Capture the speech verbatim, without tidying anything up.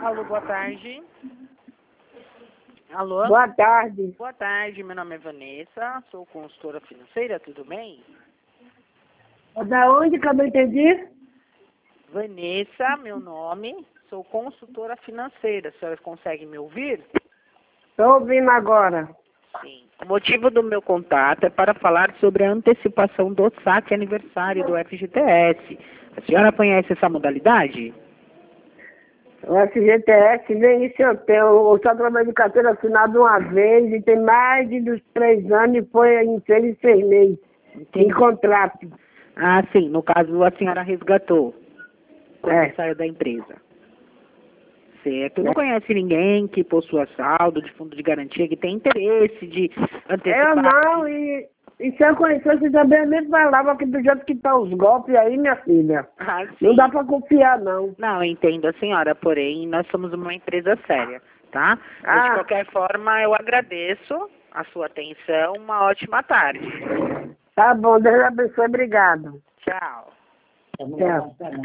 Alô, boa tarde. Alô? Boa tarde. Boa tarde, meu nome é Vanessa, sou consultora financeira, tudo bem? Da onde que eu não entendi? Vanessa, meu nome, sou consultora financeira, a senhora consegue me ouvir? Estou ouvindo agora. Sim. O motivo do meu contato é para falar sobre a antecipação do saque aniversário do F G T S. A senhora conhece essa modalidade? O F G T S, nem isso eu tenho. Eu só trabalhei de carteira assinada uma vez e tem mais de dos três anos e foi em seis em seis meses. Em contrato. Ah, sim. No caso, a senhora resgatou quando É. saiu da empresa. Certo. Não conhece ninguém que possua saldo de fundo de garantia, que tem interesse de antecipar? Eu não, e, e se eu conhecesse também, eu nem falava que do jeito que estão os golpes aí, minha filha. Ah, sim. Não dá para confiar, não. Não, eu entendo a senhora, porém, nós somos uma empresa séria, tá? Mas, de Ah. qualquer forma, eu agradeço a sua atenção. Uma ótima tarde. Tá bom, Deus abençoe, obrigado. Tchau. Tchau.